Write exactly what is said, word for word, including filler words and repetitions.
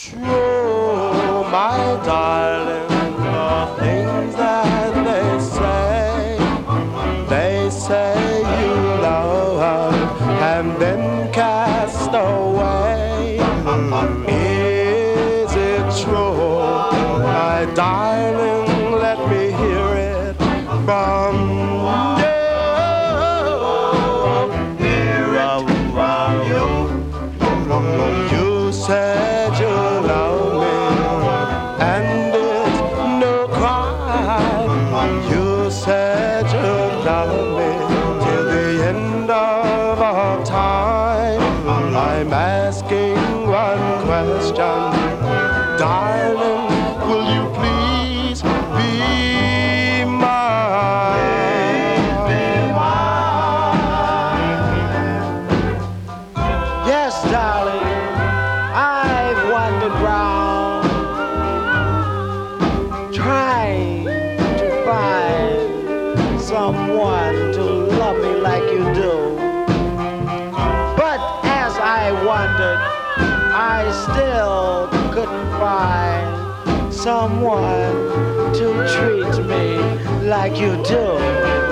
true, my darling, the things that they say. They say you love and then cast away. Is it true, my darling? Let me hear it from you. Hear it from you. You said you love me, and it's no crime. You said you love me till the end of our time. I'm asking one question, darling, will you please be mine? Be mine. Yes, darling, I've wandered round trying to find someone to love me like you do. But as I wandered, I still couldn't find someone to treat me like you do.